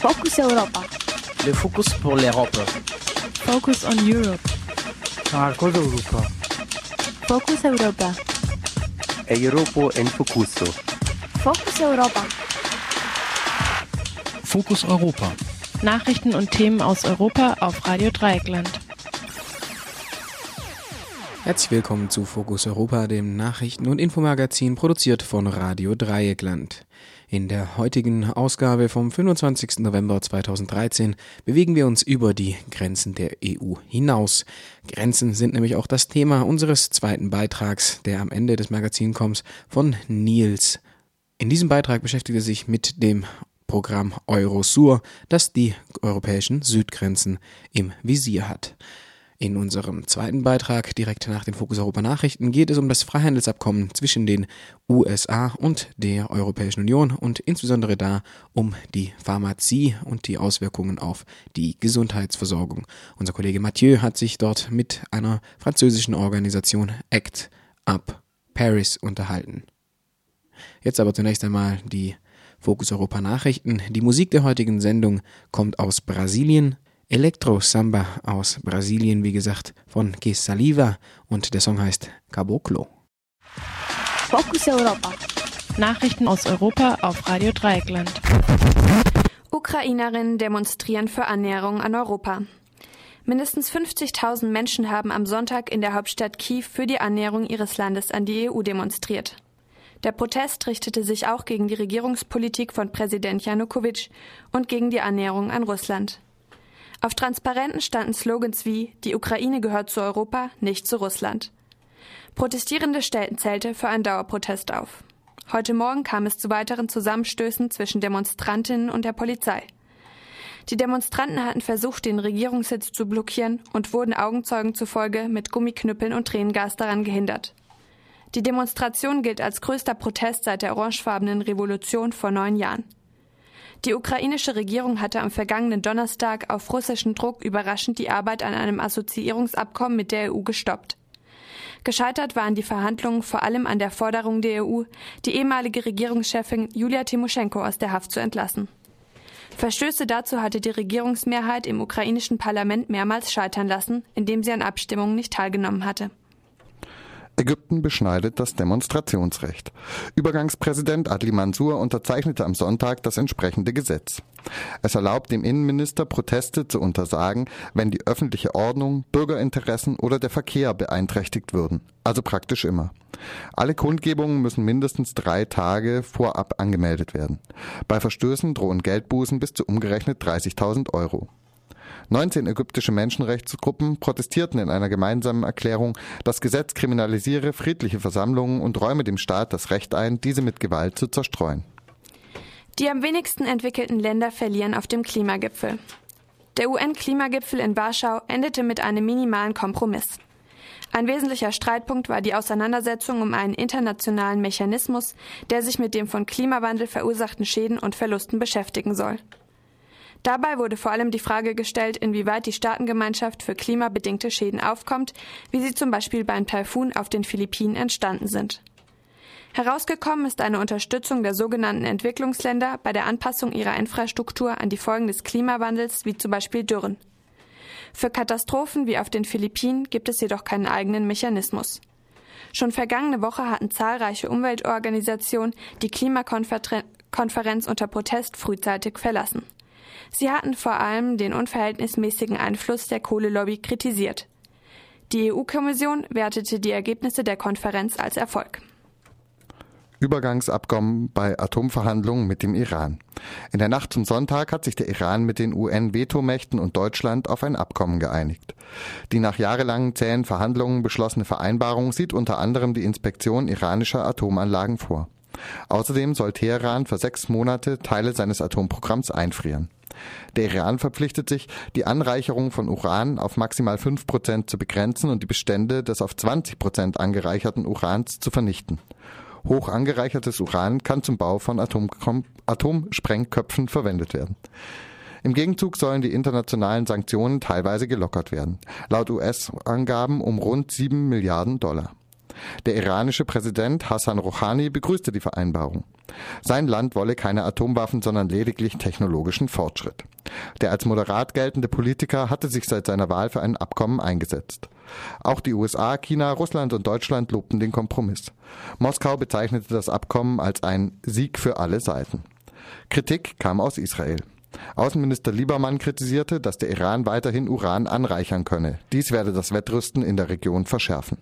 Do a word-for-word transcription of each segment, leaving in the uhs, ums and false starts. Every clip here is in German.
Focus Europa. Le Focus pour l'Europe. Focus on Europe. Marcos Europa. Focus Europa. Europa en Focuso. Focus Europa. Fokus Europa. Nachrichten und Themen aus Europa auf Radio Dreieckland. Herzlich willkommen zu Fokus Europa, dem Nachrichten- und Infomagazin, produziert von Radio Dreieckland. In der heutigen Ausgabe vom fünfundzwanzigsten November zweitausenddreizehn bewegen wir uns über die Grenzen der E U hinaus. Grenzen sind nämlich auch das Thema unseres zweiten Beitrags, der am Ende des Magazins kommt, von Nils. In diesem Beitrag beschäftigt er sich mit dem Programm Eurosur, das die europäischen Südgrenzen im Visier hat. In unserem zweiten Beitrag, direkt nach den Fokus Europa Nachrichten, geht es um das Freihandelsabkommen zwischen den U S A und der Europäischen Union und insbesondere da um die Pharmazie und die Auswirkungen auf die Gesundheitsversorgung. Unser Kollege Mathieu hat sich dort mit einer französischen Organisation Act Up Paris unterhalten. Jetzt aber zunächst einmal die Fokus Europa Nachrichten. Die Musik der heutigen Sendung kommt aus Brasilien. Electro-Samba aus Brasilien, wie gesagt, von Que Saliva, und der Song heißt Caboclo. Focus Europa. Nachrichten aus Europa auf Radio Dreieckland. Ukrainerinnen demonstrieren für Annäherung an Europa. Mindestens fünfzigtausend Menschen haben am Sonntag in der Hauptstadt Kiew für die Annäherung ihres Landes an die E U demonstriert. Der Protest richtete sich auch gegen die Regierungspolitik von Präsident Janukowitsch und gegen die Annäherung an Russland. Auf Transparenten standen Slogans wie „Die Ukraine gehört zu Europa, nicht zu Russland". Protestierende stellten Zelte für einen Dauerprotest auf. Heute Morgen kam es zu weiteren Zusammenstößen zwischen Demonstrantinnen und der Polizei. Die Demonstranten hatten versucht, den Regierungssitz zu blockieren und wurden Augenzeugen zufolge mit Gummiknüppeln und Tränengas daran gehindert. Die Demonstration gilt als größter Protest seit der orangefarbenen Revolution vor neun Jahren. Die ukrainische Regierung hatte am vergangenen Donnerstag auf russischen Druck überraschend die Arbeit an einem Assoziierungsabkommen mit der E U gestoppt. Gescheitert waren die Verhandlungen vor allem an der Forderung der E U, die ehemalige Regierungschefin Julia Timoschenko aus der Haft zu entlassen. Verstöße dazu hatte die Regierungsmehrheit im ukrainischen Parlament mehrmals scheitern lassen, indem sie an Abstimmungen nicht teilgenommen hatte. Ägypten beschneidet das Demonstrationsrecht. Übergangspräsident Adli Mansur unterzeichnete am Sonntag das entsprechende Gesetz. Es erlaubt dem Innenminister, Proteste zu untersagen, wenn die öffentliche Ordnung, Bürgerinteressen oder der Verkehr beeinträchtigt würden. Also praktisch immer. Alle Kundgebungen müssen mindestens drei Tage vorab angemeldet werden. Bei Verstößen drohen Geldbußen bis zu umgerechnet dreißigtausend Euro. neunzehn ägyptische Menschenrechtsgruppen protestierten in einer gemeinsamen Erklärung, das Gesetz kriminalisiere friedliche Versammlungen und räume dem Staat das Recht ein, diese mit Gewalt zu zerstreuen. Die am wenigsten entwickelten Länder verlieren auf dem Klimagipfel. Der U N-Klimagipfel in Warschau endete mit einem minimalen Kompromiss. Ein wesentlicher Streitpunkt war die Auseinandersetzung um einen internationalen Mechanismus, der sich mit dem von Klimawandel verursachten Schäden und Verlusten beschäftigen soll. Dabei wurde vor allem die Frage gestellt, inwieweit die Staatengemeinschaft für klimabedingte Schäden aufkommt, wie sie zum Beispiel beim Taifun auf den Philippinen entstanden sind. Herausgekommen ist eine Unterstützung der sogenannten Entwicklungsländer bei der Anpassung ihrer Infrastruktur an die Folgen des Klimawandels, wie zum Beispiel Dürren. Für Katastrophen wie auf den Philippinen gibt es jedoch keinen eigenen Mechanismus. Schon vergangene Woche hatten zahlreiche Umweltorganisationen die Klimakonferenz unter Protest frühzeitig verlassen. Sie hatten vor allem den unverhältnismäßigen Einfluss der Kohlelobby kritisiert. Die E U-Kommission wertete die Ergebnisse der Konferenz als Erfolg. Übergangsabkommen bei Atomverhandlungen mit dem Iran. In der Nacht zum Sonntag hat sich der Iran mit den U N-Vetomächten und Deutschland auf ein Abkommen geeinigt. Die nach jahrelangen zähen Verhandlungen beschlossene Vereinbarung sieht unter anderem die Inspektion iranischer Atomanlagen vor. Außerdem soll Teheran für sechs Monate Teile seines Atomprogramms einfrieren. Der Iran verpflichtet sich, die Anreicherung von Uran auf maximal fünf Prozent zu begrenzen und die Bestände des auf zwanzig Prozent angereicherten Urans zu vernichten. Hoch angereichertes Uran kann zum Bau von Atomkom- Atomsprengköpfen verwendet werden. Im Gegenzug sollen die internationalen Sanktionen teilweise gelockert werden, laut U S-Angaben um rund sieben Milliarden Dollar. Der iranische Präsident Hassan Rouhani begrüßte die Vereinbarung. Sein Land wolle keine Atomwaffen, sondern lediglich technologischen Fortschritt. Der als moderat geltende Politiker hatte sich seit seiner Wahl für ein Abkommen eingesetzt. Auch die U S A, China, Russland und Deutschland lobten den Kompromiss. Moskau bezeichnete das Abkommen als ein Sieg für alle Seiten. Kritik kam aus Israel. Außenminister Liebermann kritisierte, dass der Iran weiterhin Uran anreichern könne. Dies werde das Wettrüsten in der Region verschärfen.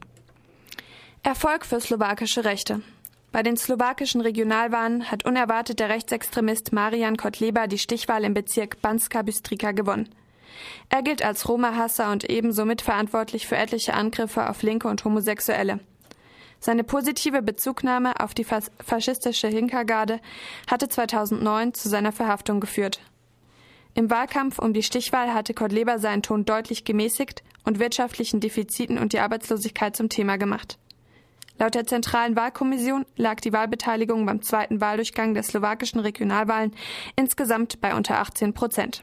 Erfolg für slowakische Rechte. Bei den slowakischen Regionalwahlen hat unerwartet der Rechtsextremist Marian Kotleba die Stichwahl im Bezirk Banská Bystrica gewonnen. Er gilt als Roma-Hasser und ebenso mitverantwortlich für etliche Angriffe auf Linke und Homosexuelle. Seine positive Bezugnahme auf die fas- faschistische Hintergarde hatte zweitausendneun zu seiner Verhaftung geführt. Im Wahlkampf um die Stichwahl hatte Kotleba seinen Ton deutlich gemäßigt und wirtschaftlichen Defiziten und die Arbeitslosigkeit zum Thema gemacht. Laut der Zentralen Wahlkommission lag die Wahlbeteiligung beim zweiten Wahldurchgang der slowakischen Regionalwahlen insgesamt bei unter achtzehn Prozent.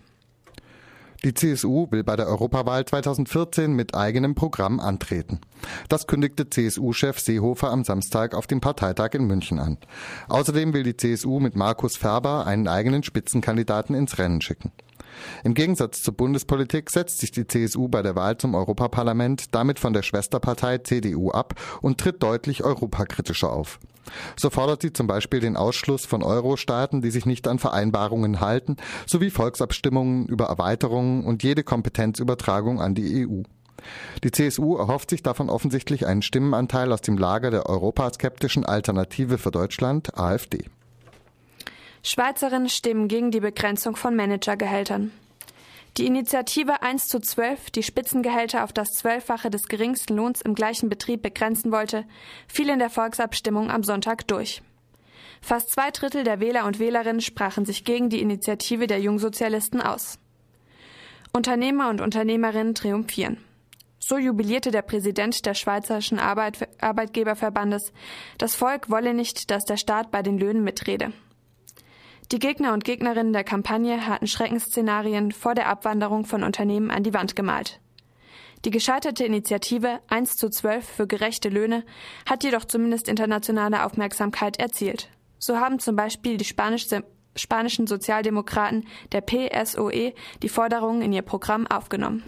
Die C S U will bei der Europawahl zweitausendvierzehn mit eigenem Programm antreten. Das kündigte C S U-Chef Seehofer am Samstag auf dem Parteitag in München an. Außerdem will die C S U mit Markus Ferber einen eigenen Spitzenkandidaten ins Rennen schicken. Im Gegensatz zur Bundespolitik setzt sich die C S U bei der Wahl zum Europaparlament damit von der Schwesterpartei C D U ab und tritt deutlich europakritischer auf. So fordert sie zum Beispiel den Ausschluss von Euro-Staaten, die sich nicht an Vereinbarungen halten, sowie Volksabstimmungen über Erweiterungen und jede Kompetenzübertragung an die E U. Die C S U erhofft sich davon offensichtlich einen Stimmenanteil aus dem Lager der europaskeptischen Alternative für Deutschland, AfD. Schweizerinnen stimmen gegen die Begrenzung von Managergehältern. Die Initiative eins zu zwölf, die Spitzengehälter auf das Zwölffache des geringsten Lohns im gleichen Betrieb begrenzen wollte, fiel in der Volksabstimmung am Sonntag durch. Fast zwei Drittel der Wähler und Wählerinnen sprachen sich gegen die Initiative der Jungsozialisten aus. Unternehmer und Unternehmerinnen triumphieren. So jubilierte der Präsident des Schweizerischen Arbeit- Arbeitgeberverbandes, das Volk wolle nicht, dass der Staat bei den Löhnen mitrede. Die Gegner und Gegnerinnen der Kampagne hatten Schreckensszenarien vor der Abwanderung von Unternehmen an die Wand gemalt. Die gescheiterte Initiative eins zu zwölf für gerechte Löhne hat jedoch zumindest internationale Aufmerksamkeit erzielt. So haben zum Beispiel die Spanisch, spanischen Sozialdemokraten der P S O E die Forderungen in ihr Programm aufgenommen.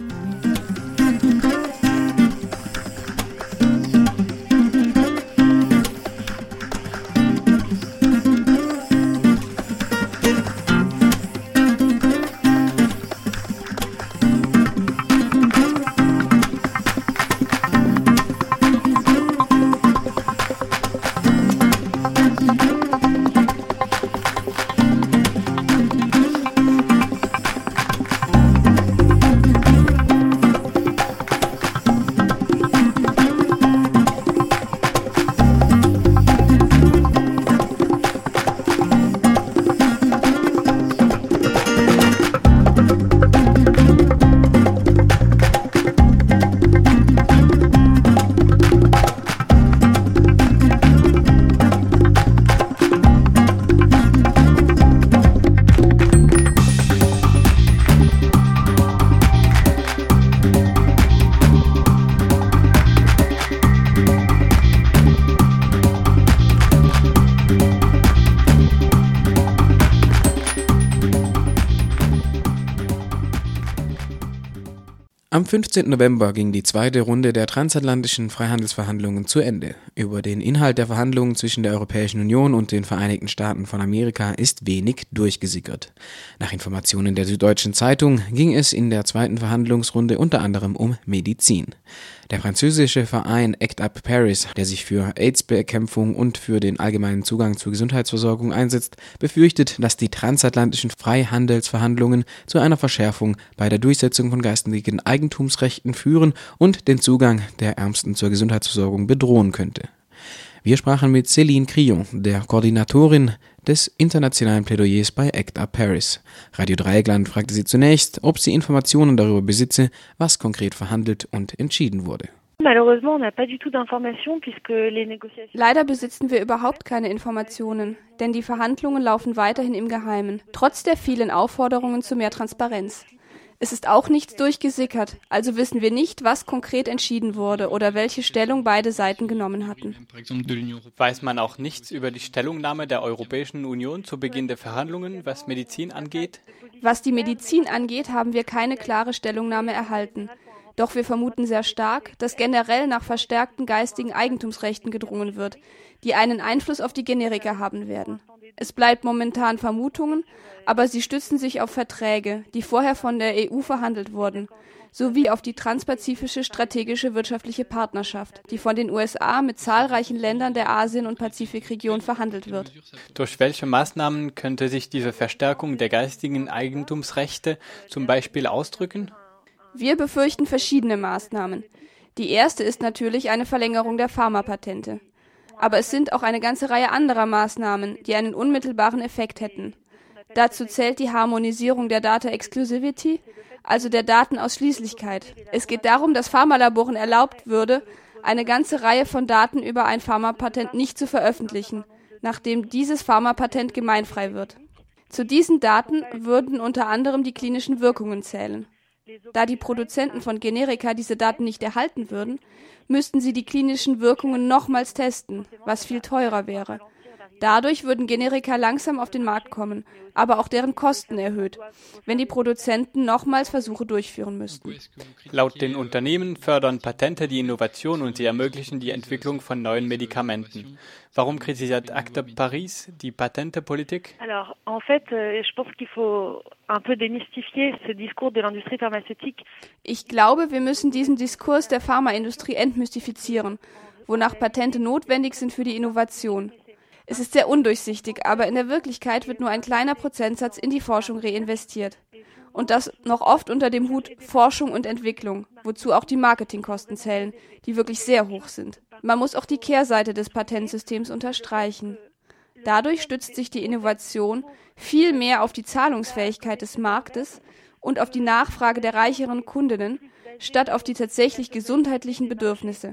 Am fünfzehnten November ging die zweite Runde der transatlantischen Freihandelsverhandlungen zu Ende. Über den Inhalt der Verhandlungen zwischen der Europäischen Union und den Vereinigten Staaten von Amerika ist wenig durchgesickert. Nach Informationen der Süddeutschen Zeitung ging es in der zweiten Verhandlungsrunde unter anderem um Medizin. Der französische Verein Act Up Paris, der sich für AIDS-Bekämpfung und für den allgemeinen Zugang zur Gesundheitsversorgung einsetzt, befürchtet, dass die transatlantischen Freihandelsverhandlungen zu einer Verschärfung bei der Durchsetzung von geistigen Eigentumsrechten führen und den Zugang der Ärmsten zur Gesundheitsversorgung bedrohen könnte. Wir sprachen mit Céline Crillon, der Koordinatorin des internationalen Plädoyers bei Act Up Paris. Radio Dreieckland fragte sie zunächst, ob sie Informationen darüber besitze, was konkret verhandelt und entschieden wurde. Leider besitzen wir überhaupt keine Informationen, denn die Verhandlungen laufen weiterhin im Geheimen, trotz der vielen Aufforderungen zu mehr Transparenz. Es ist auch nichts durchgesickert, also wissen wir nicht, was konkret entschieden wurde oder welche Stellung beide Seiten genommen hatten. Weiß man auch nichts über die Stellungnahme der Europäischen Union zu Beginn der Verhandlungen, was Medizin angeht? Was die Medizin angeht, haben wir keine klare Stellungnahme erhalten. Doch wir vermuten sehr stark, dass generell nach verstärkten geistigen Eigentumsrechten gedrungen wird, die einen Einfluss auf die Generika haben werden. Es bleibt momentan Vermutungen, aber sie stützen sich auf Verträge, die vorher von der E U verhandelt wurden, sowie auf die transpazifische strategische wirtschaftliche Partnerschaft, die von den U S A mit zahlreichen Ländern der Asien- und Pazifikregion verhandelt wird. Durch welche Maßnahmen könnte sich diese Verstärkung der geistigen Eigentumsrechte zum Beispiel ausdrücken? Wir befürchten verschiedene Maßnahmen. Die erste ist natürlich eine Verlängerung der Pharmapatente. Aber es sind auch eine ganze Reihe anderer Maßnahmen, die einen unmittelbaren Effekt hätten. Dazu zählt die Harmonisierung der Data Exclusivity, also der Datenausschließlichkeit. Es geht darum, dass Pharmalaboren erlaubt würde, eine ganze Reihe von Daten über ein Pharmapatent nicht zu veröffentlichen, nachdem dieses Pharmapatent gemeinfrei wird. Zu diesen Daten würden unter anderem die klinischen Wirkungen zählen. Da die Produzenten von Generika diese Daten nicht erhalten würden, müssten sie die klinischen Wirkungen nochmals testen, was viel teurer wäre. Dadurch würden Generika langsam auf den Markt kommen, aber auch deren Kosten erhöht, wenn die Produzenten nochmals Versuche durchführen müssten. Laut den Unternehmen fördern Patente die Innovation und sie ermöglichen die Entwicklung von neuen Medikamenten. Warum kritisiert Acte Paris die Patentepolitik? Alors, en fait, je pense qu'il faut un peu démystifier ce discours de l'industrie pharmaceutique. Ich glaube, wir müssen diesen Diskurs der Pharmaindustrie entmystifizieren, wonach Patente notwendig sind für die Innovation. Es ist sehr undurchsichtig, aber in der Wirklichkeit wird nur ein kleiner Prozentsatz in die Forschung reinvestiert. Und das noch oft unter dem Hut Forschung und Entwicklung, wozu auch die Marketingkosten zählen, die wirklich sehr hoch sind. Man muss auch die Kehrseite des Patentsystems unterstreichen. Dadurch stützt sich die Innovation viel mehr auf die Zahlungsfähigkeit des Marktes und auf die Nachfrage der reicheren Kundinnen, statt auf die tatsächlich gesundheitlichen Bedürfnisse.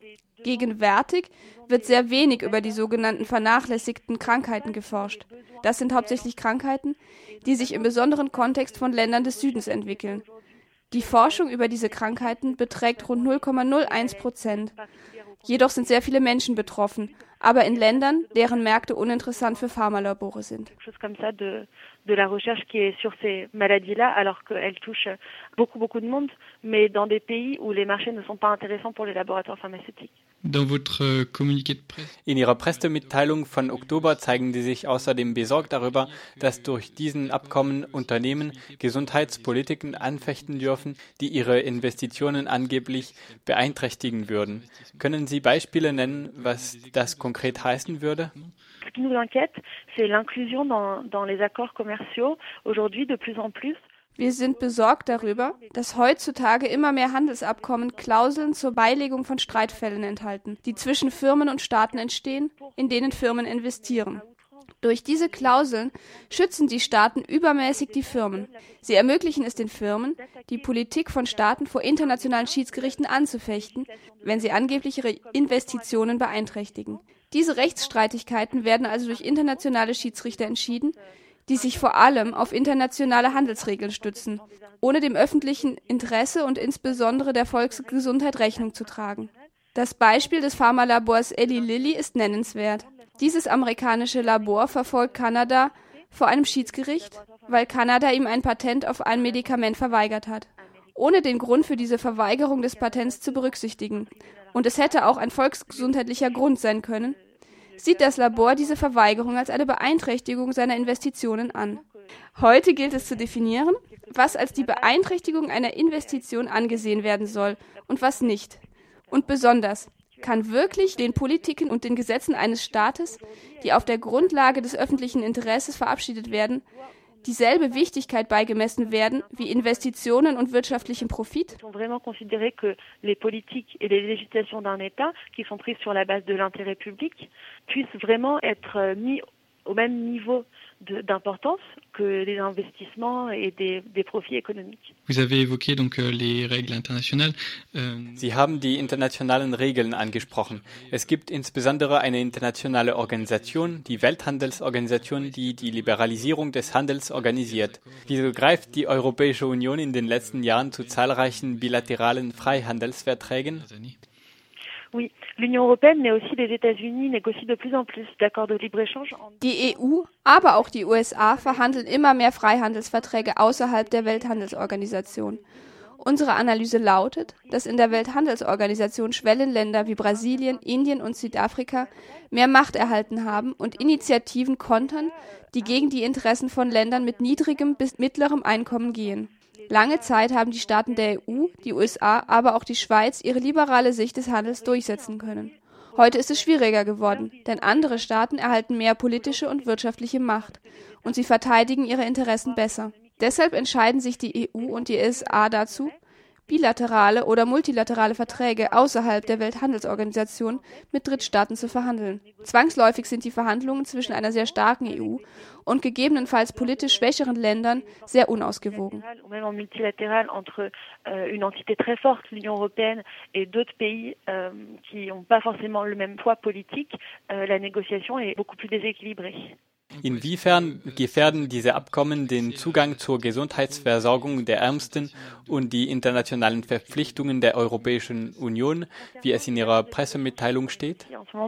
Gegenwärtig wird sehr wenig über die sogenannten vernachlässigten Krankheiten geforscht. Das sind hauptsächlich Krankheiten, die sich im besonderen Kontext von Ländern des Südens entwickeln. Die Forschung über diese Krankheiten beträgt rund null Komma null eins Prozent. Jedoch sind sehr viele Menschen betroffen, aber in Ländern, deren Märkte uninteressant für Pharmalabore sind. de la recherche qui est sur ces maladies-là, alors qu'elles touchent beaucoup, beaucoup de monde, mais dans des pays où les marchés ne sont pas intéressants pour les laboratoires pharmaceutiques. Dans votre communiqué de presse. In Ihrer Pressemitteilung von Oktober zeigen Sie sich außerdem besorgt darüber, dass durch diesen Abkommen Unternehmen Gesundheitspolitiken anfechten dürfen, die ihre Investitionen angeblich beeinträchtigen würden. Können Sie Beispiele nennen, was das konkret heißen würde? Ce qui nous inquiète, c'est l'inclusion dans, dans les accords commerciaux aujourd'hui de plus en plus. Wir sind besorgt darüber, dass heutzutage immer mehr Handelsabkommen Klauseln zur Beilegung von Streitfällen enthalten, die zwischen Firmen und Staaten entstehen, in denen Firmen investieren. Durch diese Klauseln schützen die Staaten übermäßig die Firmen. Sie ermöglichen es den Firmen, die Politik von Staaten vor internationalen Schiedsgerichten anzufechten, wenn sie angeblich ihre Investitionen beeinträchtigen. Diese Rechtsstreitigkeiten werden also durch internationale Schiedsrichter entschieden, die sich vor allem auf internationale Handelsregeln stützen, ohne dem öffentlichen Interesse und insbesondere der Volksgesundheit Rechnung zu tragen. Das Beispiel des Pharmalabors Eli Lilly ist nennenswert. Dieses amerikanische Labor verfolgt Kanada vor einem Schiedsgericht, weil Kanada ihm ein Patent auf ein Medikament verweigert hat, ohne den Grund für diese Verweigerung des Patents zu berücksichtigen. Und es hätte auch ein volksgesundheitlicher Grund sein können, sieht das Labor diese Verweigerung als eine Beeinträchtigung seiner Investitionen an. Heute gilt es zu definieren, was als die Beeinträchtigung einer Investition angesehen werden soll und was nicht. Und besonders, kann wirklich den Politiken und den Gesetzen eines Staates, die auf der Grundlage des öffentlichen Interesses verabschiedet werden, dieselbe Wichtigkeit beigemessen werden wie Investitionen und wirtschaftlichem Profit? On vraiment considérer que les politiques et les législations d'un État qui sont prises sur la base de l'intérêt public puissent vraiment être mis au même niveau de, d'importance que les investissements et des, des profits économiques. Vous avez évoqué donc les règles internationales. Sie haben die internationalen Regeln angesprochen. Es gibt insbesondere eine internationale Organisation, die Welthandelsorganisation, die die Liberalisierung des Handels organisiert. Wieso greift die Europäische Union in den letzten Jahren zu zahlreichen bilateralen Freihandelsverträgen? Oui, l'Union européenne, mais aussi les États-Unis négocient de plus en plus d'accords de libre-échange. Die E U, aber auch die U S A verhandeln immer mehr Freihandelsverträge außerhalb der Welthandelsorganisation. Unsere Analyse lautet, dass in der Welthandelsorganisation Schwellenländer wie Brasilien, Indien und Südafrika mehr Macht erhalten haben und Initiativen kontern, die gegen die Interessen von Ländern mit niedrigem bis mittlerem Einkommen gehen. Lange Zeit haben die Staaten der E U, die U S A, aber auch die Schweiz ihre liberale Sicht des Handels durchsetzen können. Heute ist es schwieriger geworden, denn andere Staaten erhalten mehr politische und wirtschaftliche Macht und sie verteidigen ihre Interessen besser. Deshalb entscheiden sich die E U und die U S A dazu, bilaterale oder multilaterale Verträge außerhalb der Welthandelsorganisation mit Drittstaaten zu verhandeln. Zwangsläufig sind die Verhandlungen zwischen einer sehr starken E U und gegebenenfalls politisch schwächeren Ländern sehr unausgewogen. Même en multilatéral entre euh, une entité très forte, l'Union européenne, et d'autres pays euh, qui n'ont pas forcément le même poids politique, euh, la négociation est beaucoup plus déséquilibrée. Inwiefern gefährden diese Abkommen den Zugang zur Gesundheitsversorgung der Ärmsten und die internationalen Verpflichtungen der Europäischen Union, wie es in ihrer Pressemitteilung steht?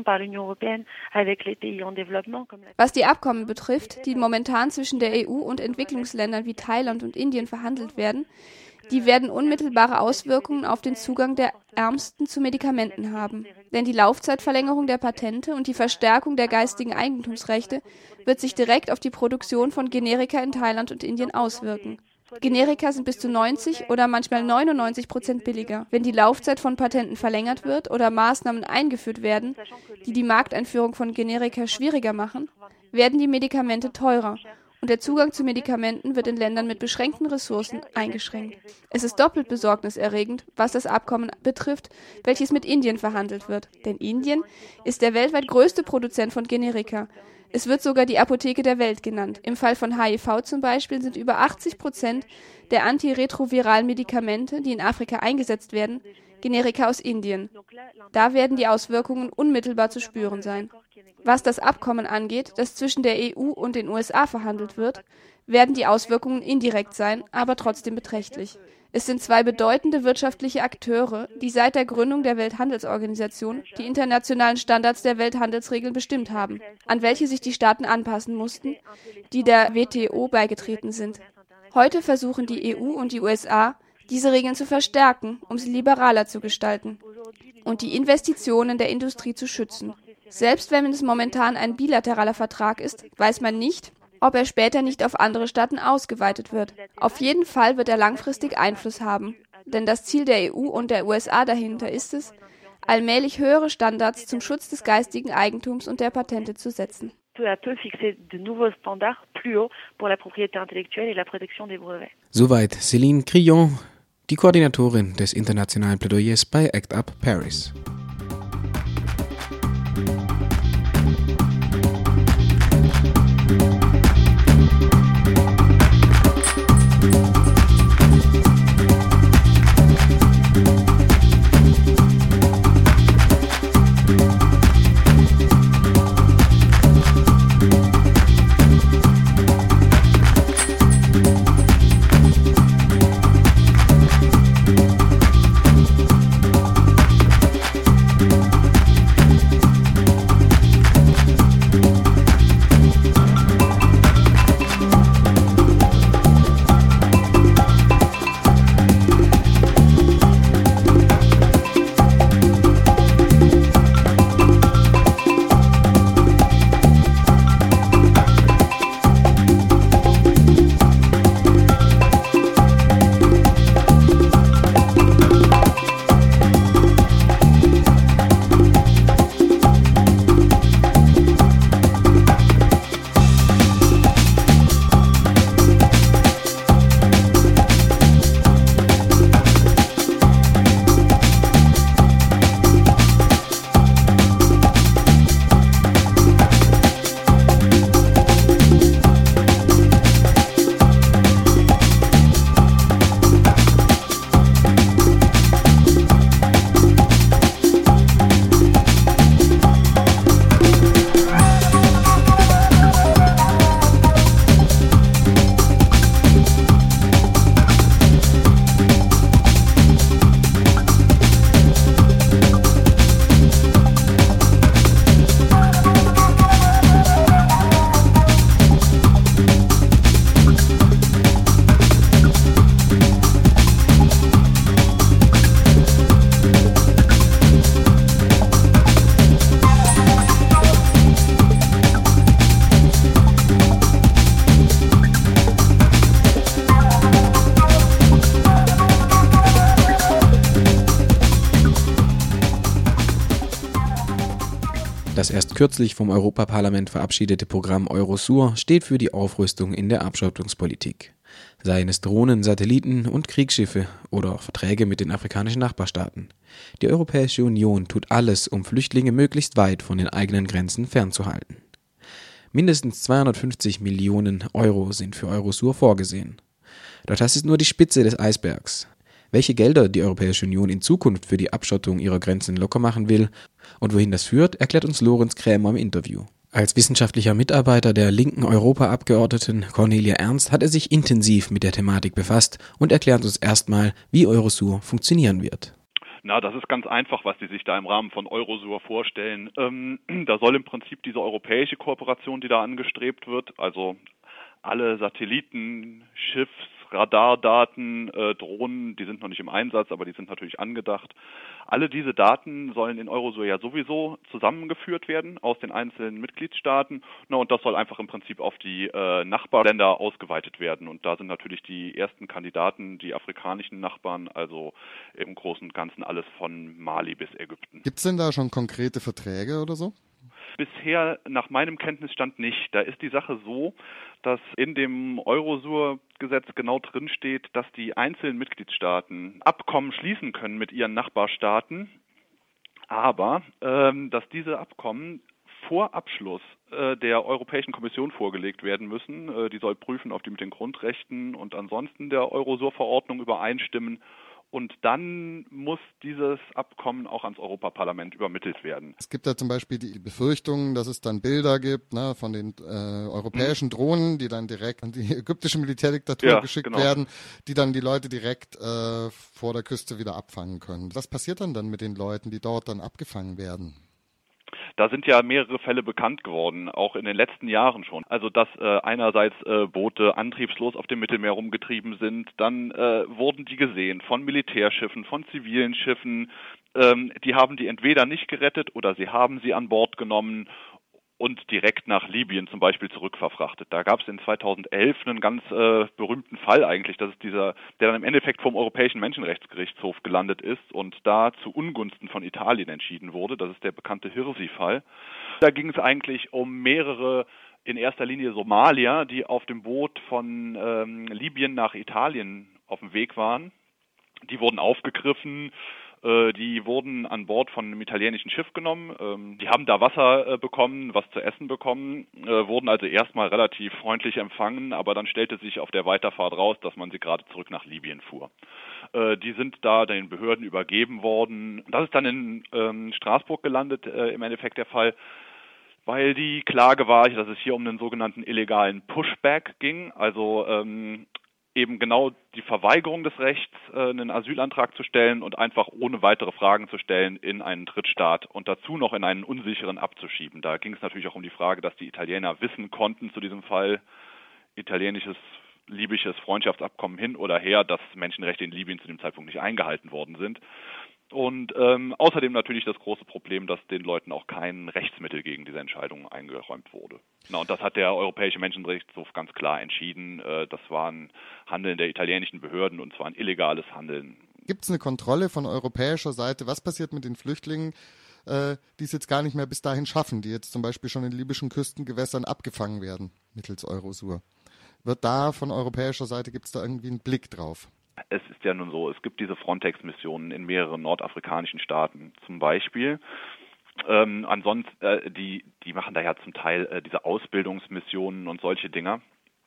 Was die Abkommen betrifft, die momentan zwischen der E U und Entwicklungsländern wie Thailand und Indien verhandelt werden, die werden unmittelbare Auswirkungen auf den Zugang der Ärmsten zu Medikamenten haben. Denn die Laufzeitverlängerung der Patente und die Verstärkung der geistigen Eigentumsrechte wird sich direkt auf die Produktion von Generika in Thailand und Indien auswirken. Generika sind bis zu neunzig oder manchmal neunundneunzig Prozent billiger. Wenn die Laufzeit von Patenten verlängert wird oder Maßnahmen eingeführt werden, die die Markteinführung von Generika schwieriger machen, werden die Medikamente teurer. Und der Zugang zu Medikamenten wird in Ländern mit beschränkten Ressourcen eingeschränkt. Es ist doppelt besorgniserregend, was das Abkommen betrifft, welches mit Indien verhandelt wird. Denn Indien ist der weltweit größte Produzent von Generika. Es wird sogar die Apotheke der Welt genannt. Im Fall von H I V zum Beispiel sind über achtzig Prozent der antiretroviralen Medikamente, die in Afrika eingesetzt werden, Generika aus Indien. Da werden die Auswirkungen unmittelbar zu spüren sein. Was das Abkommen angeht, das zwischen der E U und den U S A verhandelt wird, werden die Auswirkungen indirekt sein, aber trotzdem beträchtlich. Es sind zwei bedeutende wirtschaftliche Akteure, die seit der Gründung der Welthandelsorganisation die internationalen Standards der Welthandelsregeln bestimmt haben, an welche sich die Staaten anpassen mussten, die der W T O beigetreten sind. Heute versuchen die E U und die U S A, diese Regeln zu verstärken, um sie liberaler zu gestalten und die Investitionen der Industrie zu schützen. Selbst wenn es momentan ein bilateraler Vertrag ist, weiß man nicht, ob er später nicht auf andere Staaten ausgeweitet wird. Auf jeden Fall wird er langfristig Einfluss haben, denn das Ziel der E U und der U S A dahinter ist es, allmählich höhere Standards zum Schutz des geistigen Eigentums und der Patente zu setzen. Soweit Céline Crillon, die Koordinatorin des internationalen Plädoyers bei ACT UP Paris. erst kürzlich vom Europaparlament verabschiedete Programm Eurosur steht für die Aufrüstung in der Abschottungspolitik. Seien es Drohnen, Satelliten und Kriegsschiffe oder auch Verträge mit den afrikanischen Nachbarstaaten. Die Europäische Union tut alles, um Flüchtlinge möglichst weit von den eigenen Grenzen fernzuhalten. Mindestens zweihundertfünfzig Millionen Euro sind für Eurosur vorgesehen. Doch das ist nur die Spitze des Eisbergs. Welche Gelder die Europäische Union in Zukunft für die Abschottung ihrer Grenzen locker machen will und wohin das führt, erklärt uns Lorenz Krämer im Interview. Als wissenschaftlicher Mitarbeiter der linken Europaabgeordneten Cornelia Ernst hat er sich intensiv mit der Thematik befasst und erklärt uns erstmal, wie Eurosur funktionieren wird. Na, das ist ganz einfach, was die sich da im Rahmen von Eurosur vorstellen. Ähm, da soll im Prinzip diese europäische Kooperation, die da angestrebt wird, also alle Satelliten, Schiffs, Radardaten, äh, Drohnen, die sind noch nicht im Einsatz, aber die sind natürlich angedacht. Alle diese Daten sollen in Eurosur ja sowieso zusammengeführt werden aus den einzelnen Mitgliedstaaten. Na, und das soll einfach im Prinzip auf die äh, Nachbarländer ausgeweitet werden. Und da sind natürlich die ersten Kandidaten, die afrikanischen Nachbarn, also im Großen und Ganzen alles von Mali bis Ägypten. Gibt es denn da schon konkrete Verträge oder so? Bisher nach meinem Kenntnisstand nicht. Da ist die Sache so, dass in dem Eurosur-Gesetz genau drin steht, dass die einzelnen Mitgliedstaaten Abkommen schließen können mit ihren Nachbarstaaten, aber ähm, dass diese Abkommen vor Abschluss äh, der Europäischen Kommission vorgelegt werden müssen. Äh, die soll prüfen, ob die mit den Grundrechten und ansonsten der Eurosur-Verordnung übereinstimmen. Und dann muss dieses Abkommen auch ans Europaparlament übermittelt werden. Es gibt ja zum Beispiel die Befürchtung, dass es dann Bilder gibt, ne, von den äh, europäischen Drohnen, die dann direkt an die ägyptische Militärdiktatur ja, geschickt genau. werden, die dann die Leute direkt äh, vor der Küste wieder abfangen können. Was passiert dann dann mit den Leuten, die dort dann abgefangen werden? Da sind ja mehrere Fälle bekannt geworden, auch in den letzten Jahren schon. Also dass äh, einerseits äh, Boote antriebslos auf dem Mittelmeer rumgetrieben sind, dann äh, wurden die gesehen von Militärschiffen, von zivilen Schiffen. Ähm, die haben die entweder nicht gerettet oder sie haben sie an Bord genommen und direkt nach Libyen zum Beispiel zurückverfrachtet. Da gab es in zweitausendelf einen ganz äh, berühmten Fall eigentlich, das ist dieser, der dann im Endeffekt vom Europäischen Menschenrechtsgerichtshof gelandet ist und da zu Ungunsten von Italien entschieden wurde. Das ist der bekannte Hirsi-Fall. Da ging es eigentlich um mehrere, in erster Linie Somalier, die auf dem Boot von ähm, Libyen nach Italien auf dem Weg waren. Die wurden aufgegriffen. Die wurden an Bord von einem italienischen Schiff genommen. Die haben da Wasser bekommen, was zu essen bekommen, wurden also erstmal relativ freundlich empfangen, aber dann stellte sich auf der Weiterfahrt raus, dass man sie gerade zurück nach Libyen fuhr. Die sind da den Behörden übergeben worden. Das ist dann in Straßburg gelandet, im Endeffekt der Fall, weil die Klage war, dass es hier um einen sogenannten illegalen Pushback ging, also ähm, eben genau die Verweigerung des Rechts, einen Asylantrag zu stellen und einfach ohne weitere Fragen zu stellen in einen Drittstaat und dazu noch in einen unsicheren abzuschieben. Da ging es natürlich auch um die Frage, dass die Italiener wissen konnten zu diesem Fall, italienisches, libysches Freundschaftsabkommen hin oder her, dass Menschenrechte in Libyen zu dem Zeitpunkt nicht eingehalten worden sind. Und ähm, außerdem natürlich das große Problem, dass den Leuten auch kein Rechtsmittel gegen diese Entscheidung eingeräumt wurde. Na, und das hat der Europäische Menschenrechtshof ganz klar entschieden. Äh, das war ein Handeln der italienischen Behörden und zwar ein illegales Handeln. Gibt es eine Kontrolle von europäischer Seite? Was passiert mit den Flüchtlingen, äh, die es jetzt gar nicht mehr bis dahin schaffen, die jetzt zum Beispiel schon in libyschen Küstengewässern abgefangen werden mittels Eurosur? Wird da von europäischer Seite, gibt es da irgendwie einen Blick drauf? Es ist ja nun so, es gibt diese Frontex-Missionen in mehreren nordafrikanischen Staaten zum Beispiel. Ähm, ansonsten, äh, die, die machen da ja zum Teil äh, diese Ausbildungsmissionen und solche Dinger,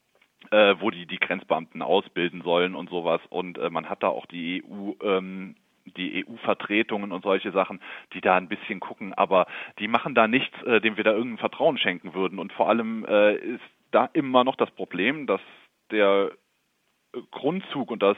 äh, wo die die Grenzbeamten ausbilden sollen und sowas. Und äh, man hat da auch die E U, ähm, die E U-Vertretungen und solche Sachen, die da ein bisschen gucken, aber die machen da nichts, äh, dem wir da irgendein Vertrauen schenken würden. Und vor allem äh, ist da immer noch das Problem, dass der Grundzug und das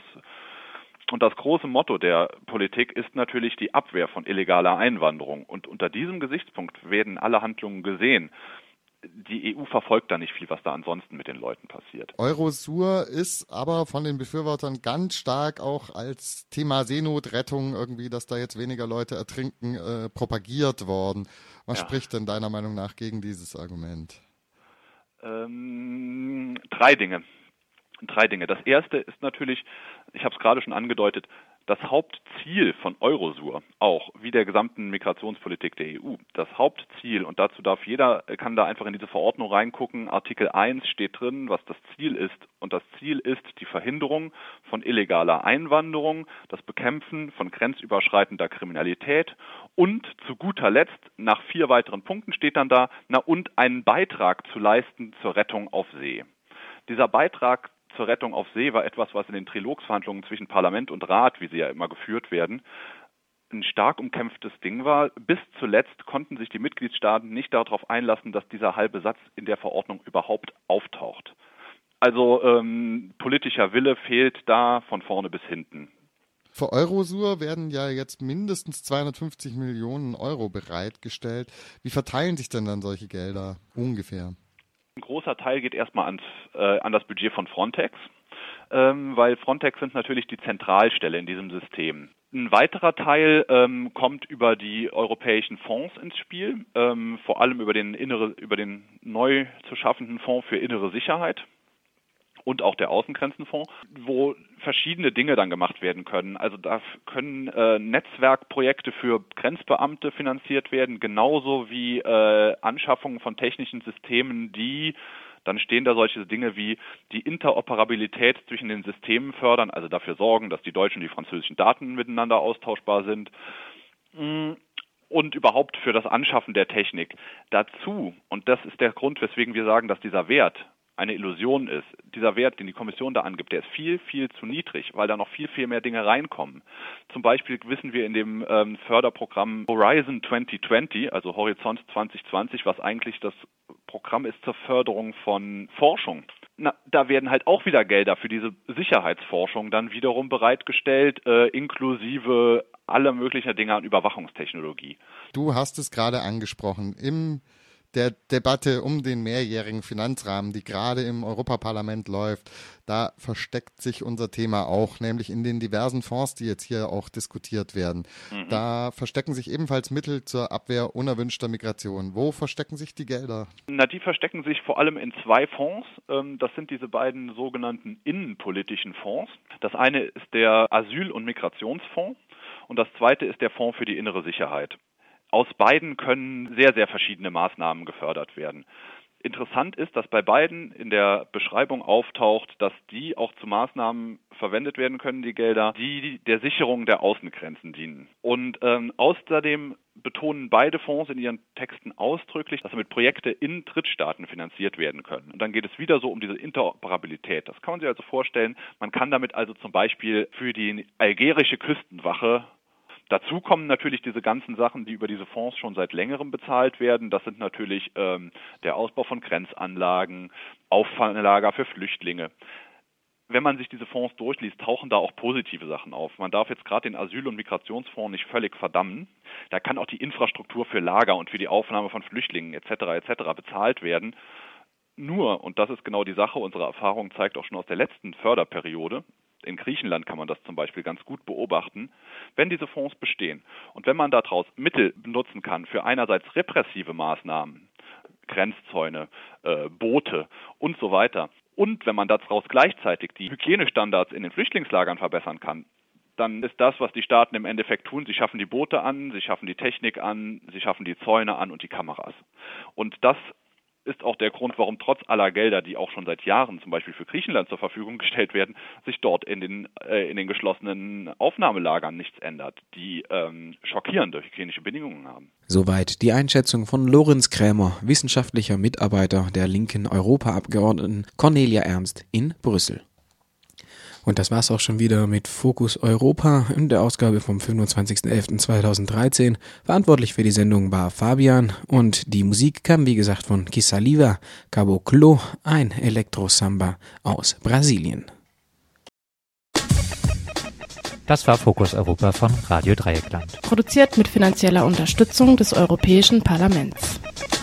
und das große Motto der Politik ist natürlich die Abwehr von illegaler Einwanderung. Und unter diesem Gesichtspunkt werden alle Handlungen gesehen. Die E U verfolgt da nicht viel, was da ansonsten mit den Leuten passiert. Eurosur ist aber von den Befürwortern ganz stark auch als Thema Seenotrettung irgendwie, dass da jetzt weniger Leute ertrinken, äh, propagiert worden. Was ja. spricht denn deiner Meinung nach gegen dieses Argument? Ähm, drei Dinge. Drei Dinge. Das erste ist natürlich, ich habe es gerade schon angedeutet, Das Hauptziel von Eurosur, auch wie der gesamten Migrationspolitik der E U, das Hauptziel, und dazu darf jeder, kann da einfach in diese Verordnung reingucken, Artikel eins steht drin, was das Ziel ist. Und das Ziel ist die Verhinderung von illegaler Einwanderung, das Bekämpfen von grenzüberschreitender Kriminalität und zu guter Letzt, nach vier weiteren Punkten steht dann da, na und einen Beitrag zu leisten zur Rettung auf See. Dieser Beitrag zur Rettung auf See war etwas, was in den Trilogsverhandlungen zwischen Parlament und Rat, wie sie ja immer geführt werden, ein stark umkämpftes Ding war. Bis zuletzt konnten sich die Mitgliedstaaten nicht darauf einlassen, dass dieser halbe Satz in der Verordnung überhaupt auftaucht. Also ähm, politischer Wille fehlt da von vorne bis hinten. Für Eurosur werden ja jetzt mindestens zweihundertfünfzig Millionen Euro bereitgestellt. Wie verteilen sich denn dann solche Gelder ungefähr? Ein großer Teil geht erstmal ans, äh, an das Budget von Frontex, ähm, weil Frontex sind natürlich die Zentralstelle in diesem System. Ein weiterer Teil ähm, kommt über die europäischen Fonds ins Spiel, ähm, vor allem über den, innere, über den neu zu schaffenden Fonds für innere Sicherheit und auch der Außengrenzenfonds, wo verschiedene Dinge dann gemacht werden können. Also da können äh, Netzwerkprojekte für Grenzbeamte finanziert werden, genauso wie äh, Anschaffungen von technischen Systemen, die, dann stehen da solche Dinge wie die Interoperabilität zwischen den Systemen fördern, also dafür sorgen, dass die deutschen und die französischen Daten miteinander austauschbar sind. Und überhaupt für das Anschaffen der Technik. Dazu, und das ist der Grund, weswegen wir sagen, dass dieser Wert eine Illusion ist. Dieser Wert, den die Kommission da angibt, der ist viel, viel zu niedrig, weil da noch viel, viel mehr Dinge reinkommen. Zum Beispiel wissen wir in dem ähm, Förderprogramm Horizon zwanzig zwanzig, also Horizont zwanzig zwanzig, was eigentlich das Programm ist zur Förderung von Forschung. Na, da werden halt auch wieder Gelder für diese Sicherheitsforschung dann wiederum bereitgestellt, äh, inklusive aller möglichen Dinge an Überwachungstechnologie. Du hast es gerade angesprochen. Im der Debatte um den mehrjährigen Finanzrahmen, die gerade im Europaparlament läuft, da versteckt sich unser Thema auch, nämlich in den diversen Fonds, die jetzt hier auch diskutiert werden. Mhm. Da verstecken sich ebenfalls Mittel zur Abwehr unerwünschter Migration. Wo verstecken sich die Gelder? Na, die verstecken sich vor allem in zwei Fonds. Das sind diese beiden sogenannten innenpolitischen Fonds. Das eine ist der Asyl- und Migrationsfonds und das zweite ist der Fonds für die innere Sicherheit. Aus beiden können sehr, sehr verschiedene Maßnahmen gefördert werden. Interessant ist, dass bei beiden in der Beschreibung auftaucht, dass die auch zu Maßnahmen verwendet werden können, die Gelder, die der Sicherung der Außengrenzen dienen. Und ähm, außerdem betonen beide Fonds in ihren Texten ausdrücklich, dass damit Projekte in Drittstaaten finanziert werden können. Und dann geht es wieder so um diese Interoperabilität. Das kann man sich also vorstellen. Man kann damit also zum Beispiel für die algerische Küstenwache. Dazu kommen natürlich diese ganzen Sachen, die über diese Fonds schon seit längerem bezahlt werden. Das sind natürlich ähm, der Ausbau von Grenzanlagen, Auffanglager für Flüchtlinge. Wenn man sich diese Fonds durchliest, tauchen da auch positive Sachen auf. Man darf jetzt gerade den Asyl- und Migrationsfonds nicht völlig verdammen. Da kann auch die Infrastruktur für Lager und für die Aufnahme von Flüchtlingen et cetera et cetera bezahlt werden. Nur, und das ist genau die Sache, unsere Erfahrung zeigt auch schon aus der letzten Förderperiode, in Griechenland kann man das zum Beispiel ganz gut beobachten, wenn diese Fonds bestehen und wenn man daraus Mittel benutzen kann für einerseits repressive Maßnahmen, Grenzzäune, äh, Boote und so weiter und wenn man daraus gleichzeitig die Hygienestandards in den Flüchtlingslagern verbessern kann, dann ist das, was die Staaten im Endeffekt tun, sie schaffen die Boote an, sie schaffen die Technik an, sie schaffen die Zäune an und die Kameras. Und das ist auch der Grund, warum trotz aller Gelder, die auch schon seit Jahren zum Beispiel für Griechenland zur Verfügung gestellt werden, sich dort in den äh, in den geschlossenen Aufnahmelagern nichts ändert, die ähm, schockierende hygienische Bedingungen haben. Soweit die Einschätzung von Lorenz Krämer, wissenschaftlicher Mitarbeiter der linken Europaabgeordneten Cornelia Ernst in Brüssel. Und das war's auch schon wieder mit Fokus Europa in der Ausgabe vom fünfundzwanzigsten elften zweitausenddreizehn. Verantwortlich für die Sendung war Fabian und die Musik kam wie gesagt von Kisaliva, Caboclo, ein Elektro-Samba aus Brasilien. Das war Fokus Europa von Radio Dreieckland. Produziert mit finanzieller Unterstützung des Europäischen Parlaments.